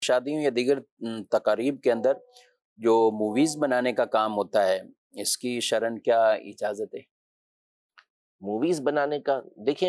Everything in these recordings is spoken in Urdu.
شادیوں یا دیگر تقاریب کے اندر جو موویز بنانے کا کام ہوتا ہے، اس کی شرعاً کیا اجازت ہے؟ موویز بنانے کا دیکھیں،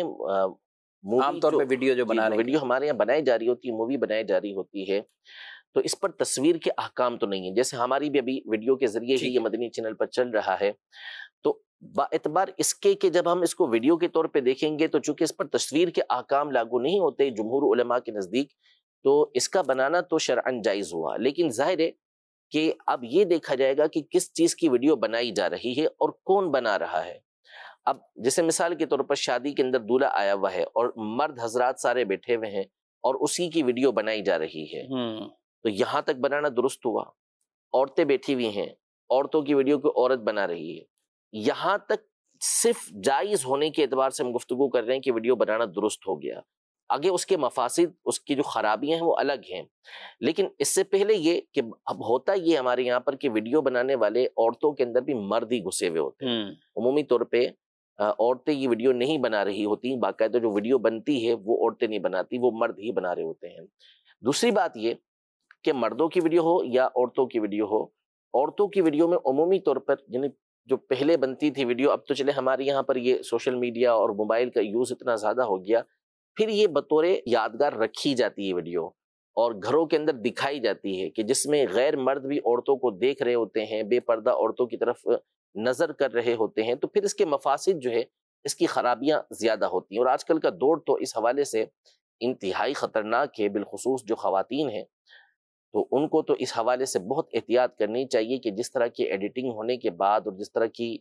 عام طور پہ ویڈیو جو بنا رہے ہیں، ویڈیو ہمارے یہاں بنائی جا رہی ہوتی ہے، مووی بنائی جا رہی ہوتی ہے، تو اس پر تصویر کے احکام تو نہیں ہیں. جیسے ہماری بھی ابھی ویڈیو کے ذریعے ہی یہ مدنی چینل پر چل رہا ہے، تو با اعتبار اس کے کہ جب ہم اس کو ویڈیو کے طور پہ دیکھیں گے تو چونکہ اس پر تصویر کے احکام لاگو نہیں ہوتے جمہور علماء کے نزدیک، تو اس کا بنانا تو شرعاً جائز ہوا. لیکن ظاہر ہے کہ اب یہ دیکھا جائے گا کہ کس چیز کی ویڈیو بنائی جا رہی ہے اور کون بنا رہا ہے. اب جیسے مثال کے طور پر شادی کے اندر دولہا آیا ہوا ہے اور مرد حضرات سارے بیٹھے ہوئے ہیں اور اسی کی ویڈیو بنائی جا رہی ہے، تو یہاں تک بنانا درست ہوا. عورتیں بیٹھی ہوئی ہیں، عورتوں کی ویڈیو کو عورت بنا رہی ہے، یہاں تک صرف جائز ہونے کے اعتبار سے ہم گفتگو کر رہے ہیں کہ ویڈیو بنانا درست ہو گیا. آگے اس کے مفاسد، اس کی جو خرابیاں ہیں وہ الگ ہیں. لیکن اس سے پہلے یہ کہ اب ہوتا یہ ہمارے یہاں پر کہ ویڈیو بنانے والے عورتوں کے اندر بھی مرد ہی گھسے ہوئے ہوتے ہیں. عمومی طور پہ عورتیں یہ ویڈیو نہیں بنا رہی ہوتی، باقاعدہ جو ویڈیو بنتی ہے وہ عورتیں نہیں بناتی، وہ مرد ہی بنا رہے ہوتے ہیں. دوسری بات یہ کہ مردوں کی ویڈیو ہو یا عورتوں کی ویڈیو ہو، عورتوں کی ویڈیو میں عمومی طور پر یعنی جو پہلے بنتی تھی ویڈیو، اب تو چلے ہمارے یہاں پر یہ سوشل میڈیا اور موبائل کا یوز اتنا زیادہ ہو گیا، پھر یہ بطور یادگار رکھی جاتی ہے ویڈیو اور گھروں کے اندر دکھائی جاتی ہے کہ جس میں غیر مرد بھی عورتوں کو دیکھ رہے ہوتے ہیں، بے پردہ عورتوں کی طرف نظر کر رہے ہوتے ہیں، تو پھر اس کے مفاسد جو ہے، اس کی خرابیاں زیادہ ہوتی ہیں. اور آج کل کا دور تو اس حوالے سے انتہائی خطرناک ہے، بالخصوص جو خواتین ہیں، تو ان کو تو اس حوالے سے بہت احتیاط کرنی چاہیے کہ جس طرح کی ایڈیٹنگ ہونے کے بعد اور جس طرح کی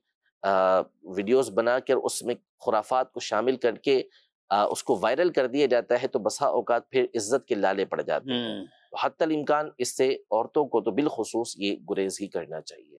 ویڈیوز بنا کر اس میں خرافات کو شامل کر کے اس کو وائرل کر دیا جاتا ہے، تو بسا اوقات پھر عزت کے لالے پڑ جاتے ہیں. حتی الامکان اس سے عورتوں کو تو بالخصوص یہ گریز ہی کرنا چاہیے.